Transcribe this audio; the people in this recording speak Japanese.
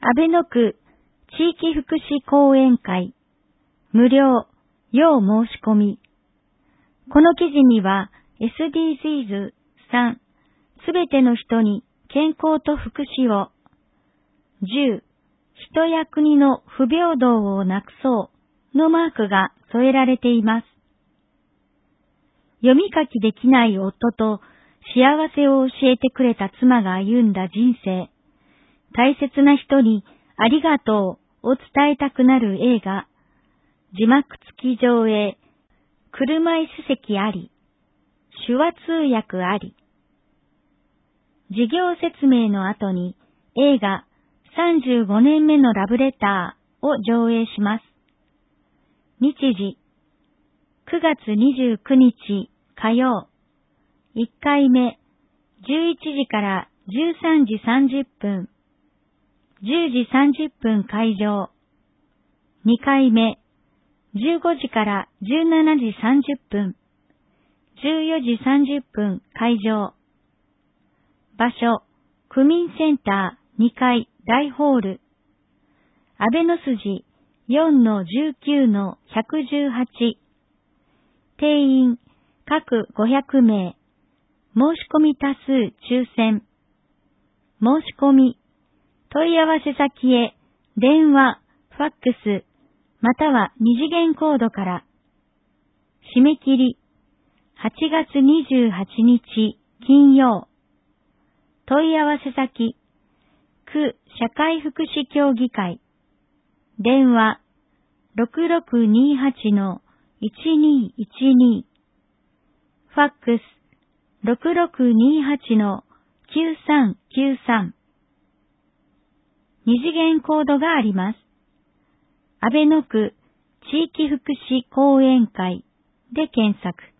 阿倍野区地域福祉講演会無料要申し込み。この記事には SDGs3 すべての人に健康と福祉を、10人や国の不平等をなくそうのマークが添えられています。読み書きできない夫と幸せを教えてくれた妻が歩んだ人生、大切な人にありがとうを伝えたくなる映画、字幕付き上映、車椅子席あり、手話通訳あり。事業説明の後に映画35年目のラブレターを上映します。日時、9月29日火曜、1回目、11時から13時30分、10時30分会場、2回目、15時から17時30分、14時30分会場。場所、区民センター2階大ホール。阿倍野筋 4-19-118。定員、各500名。申し込み多数抽選。申し込み、問い合わせ先へ、電話、ファックス、または二次元コードから。締め切り、8月28日金曜。問い合わせ先、区社会福祉協議会。電話、6628-1212。ファックス、6628-9393。二次元コードがあります。阿倍野区地域福祉講演会で検索。